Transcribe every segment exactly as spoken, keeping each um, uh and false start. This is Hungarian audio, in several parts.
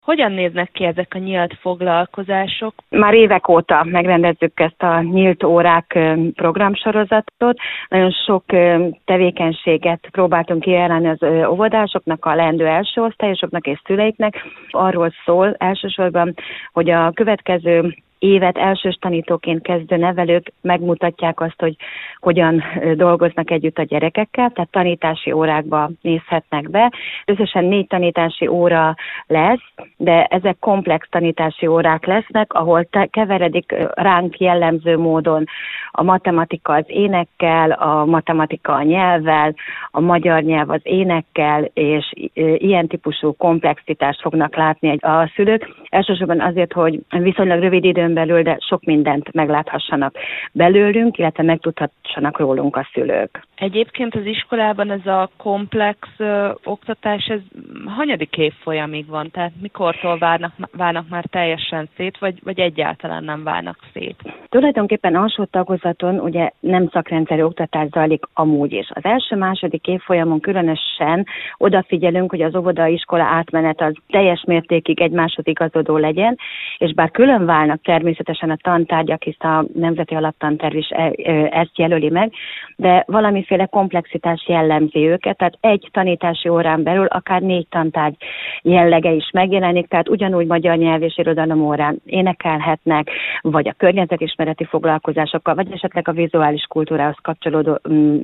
Hogyan néznek ki ezek a nyílt foglalkozások? Már évek óta megrendezzük ezt a nyílt órák programsorozatot. Nagyon sok tevékenységet próbáltunk kijelölni az óvodásoknak, a leendő első osztályosoknak és szüleiknek. Arról szól elsősorban, hogy a következő évet elsős tanítóként kezdő nevelők megmutatják azt, hogy hogyan dolgoznak együtt a gyerekekkel, tehát tanítási órákba nézhetnek be. Összesen négy tanítási óra lesz, de ezek komplex tanítási órák lesznek, ahol te- keveredik ránk jellemző módon a matematika az énekkel, a matematika a nyelvvel, a magyar nyelv az énekkel, és ilyen típusú komplexitást fognak látni a szülők. Elsősorban azért, hogy viszonylag rövid időn belül, de sok mindent megláthassanak belőlünk, illetve megtudhassanak rólunk a szülők. Egyébként az iskolában ez a komplex ö, oktatás, ez hanyadik évfolyamig van? Tehát mikortól válnak, válnak már teljesen szét, vagy, vagy egyáltalán nem válnak szét? Tulajdonképpen alsó tagozaton ugye nem szakrendszerű oktatás zajlik amúgy is. Az első-második évfolyamon különösen odafigyelünk, hogy az óvoda-iskola átmenet az teljes mértékig egymáshoz igazodó legyen, és bár külön válnak természetesen a tantárgyak, hisz a Nemzeti Alaptanterv is ezt jelöli meg, de valamiféle komplexitás jellemzi őket, tehát egy tanítási órán belül akár négy tantárgy jellege is megjelenik, tehát ugyanúgy magyar nyelv és irodalom órán énekelhetnek, vagy a környezetismereti foglalkozásokkal, vagy esetleg a vizuális kultúrához kapcsolódó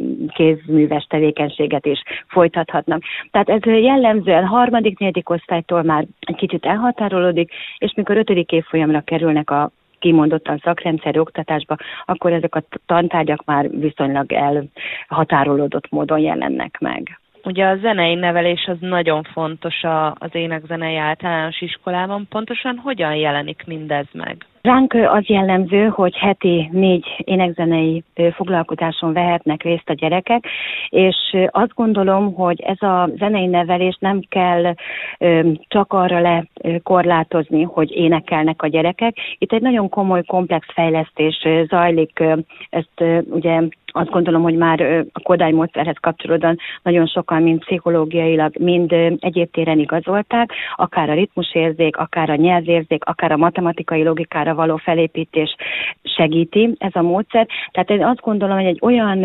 kézműves tevékenységet is folytathatnak. Tehát ez jellemzően harmadik, negyedik osztálytól már egy kicsit elhatárolódik, és mikor ötödik évfolyamra kerülnek a kimondottan szakrendszerű oktatásba, akkor ezek a tantárgyak már viszonylag elhatárolódott módon jelennek meg. Ugye a zenei nevelés az nagyon fontos az énekzenei általános iskolában. Pontosan hogyan jelenik mindez meg? Ránk az jellemző, hogy heti négy énekzenei foglalkozáson vehetnek részt a gyerekek, és azt gondolom, hogy ez a zenei nevelés nem kell csak arra lekorlátozni, hogy énekelnek a gyerekek. Itt egy nagyon komoly, komplex fejlesztés zajlik, ezt ugye azt gondolom, hogy már a Kodály módszerhez kapcsolódóan nagyon sokan mind pszichológiailag, mind egyéb téren igazolták, akár a ritmusérzék, akár a nyelvérzék, akár a matematikai logikára való felépítés segíti ez a módszer. Tehát én azt gondolom, hogy egy olyan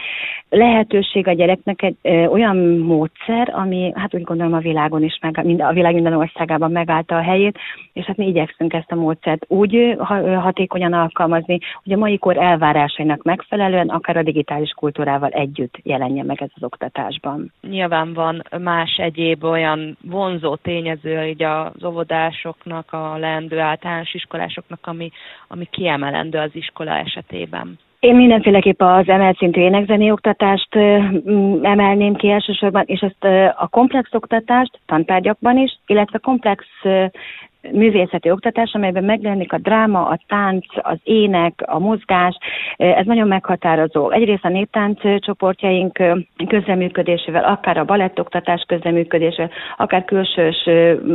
lehetőség a gyereknek, egy olyan módszer, ami hát úgy gondolom a világon is, meg, a világ minden országában megállta a helyét, és hát mi igyekszünk ezt a módszert úgy hatékonyan alkalmazni, hogy a mai kor elvárásainak megfelelően, akár a digitális kultúrával együtt jelenje meg ez az oktatásban. Nyilván van más egyéb olyan vonzó tényező így az óvodásoknak, a leendő általános iskolásoknak, ami, ami kiemelendő az iskola esetében. Én mindenféleképp az emelt szintű énekzenei oktatást emelném ki elsősorban, és ezt a komplex oktatást tantárgyakban is, illetve komplex művészeti oktatás, amelyben megjelenik a dráma, a tánc, az ének, a mozgás, ez nagyon meghatározó. Egyrészt a néptánc csoportjaink közreműködésével, akár a balettoktatás közreműködésével, akár külsős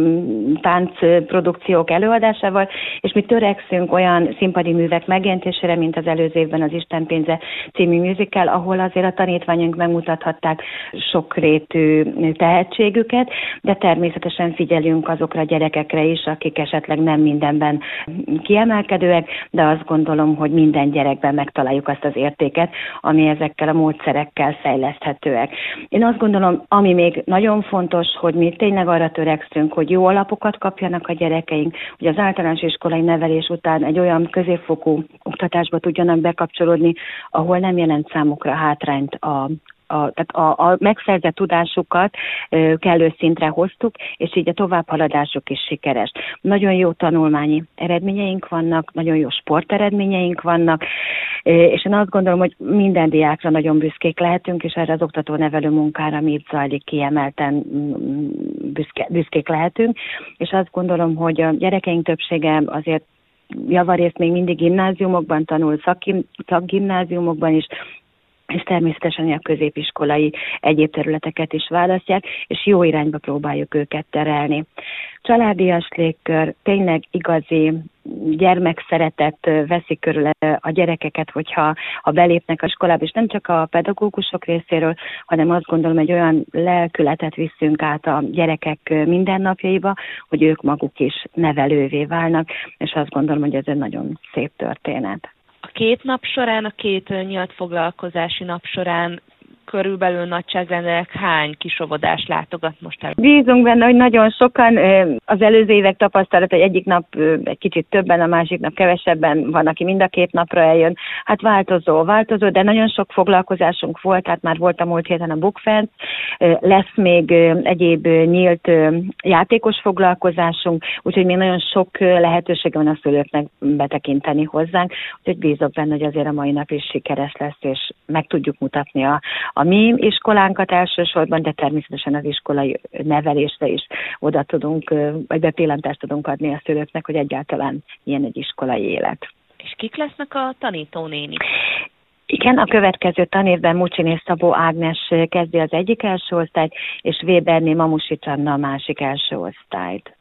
táncprodukciók előadásával, és mi törekszünk olyan színpadi művek megjelentésére, mint az előző évben az Istenpénze című musical, ahol azért a tanítványunk megmutathatták sokrétű tehetségüket, de természetesen figyelünk azokra a gyerekekre is, akik esetleg nem mindenben kiemelkedőek, de azt gondolom, hogy minden gyerekben megtaláljuk azt az értéket, ami ezekkel a módszerekkel fejleszthetőek. Én azt gondolom, ami még nagyon fontos, hogy mi tényleg arra törekszünk, hogy jó alapokat kapjanak a gyerekeink, hogy az általános iskolai nevelés után egy olyan középfokú oktatásba tudjanak bekapcsolódni, ahol nem jelent számukra hátrányt a A, tehát a, a megszerzett tudásukat ö, kellő szintre hoztuk, és így a továbbhaladásuk is sikeres. Nagyon jó tanulmányi eredményeink vannak, nagyon jó sporteredményeink vannak, ö, és én azt gondolom, hogy minden diákra nagyon büszkék lehetünk, és erre az oktató-nevelő munkára mi itt zajlik kiemelten büszke, büszkék lehetünk, és azt gondolom, hogy a gyerekeink többsége azért javarészt még mindig gimnáziumokban tanul, szakgimnáziumokban is, és természetesen a középiskolai egyéb területeket is választják, és jó irányba próbáljuk őket terelni. Családias légkör, tényleg igazi gyermekszeretet veszik körül a gyerekeket, hogyha ha belépnek a iskolába, és nem csak a pedagógusok részéről, hanem azt gondolom, egy olyan lelkületet viszünk át a gyerekek mindennapjaiba, hogy ők maguk is nevelővé válnak, és azt gondolom, hogy ez egy nagyon szép történet. A két nap során, a két nyílt foglalkozási nap során körülbelül nagyságrendileg hány kisóvodást látogat most el? Bízunk benne, hogy nagyon sokan. Az előző évek tapasztalat, hogy egyik nap egy kicsit többen, a másik nap kevesebben van, aki mind a két napra eljön. Hát változó, változó, de nagyon sok foglalkozásunk volt, tehát már volt a múlt héten a Bookfest, lesz még egyéb nyílt játékos foglalkozásunk, úgyhogy még nagyon sok lehetőség van a szülőknek betekinteni hozzánk, úgyhogy bízok benne, hogy azért a mai nap is sikeres lesz, és meg tudjuk mutatni a a mi iskolánkat elsősorban, de természetesen az iskolai nevelésre is oda tudunk, vagy bepillantást tudunk adni a szülőknek, hogy egyáltalán ilyen egy iskolai élet. És kik lesznek a tanítónénik? Igen, a következő tanévben Mucsiné Szabó Ágnes kezdi az egyik első osztályt, és Weberné Mamusics Anna a másik első osztályt.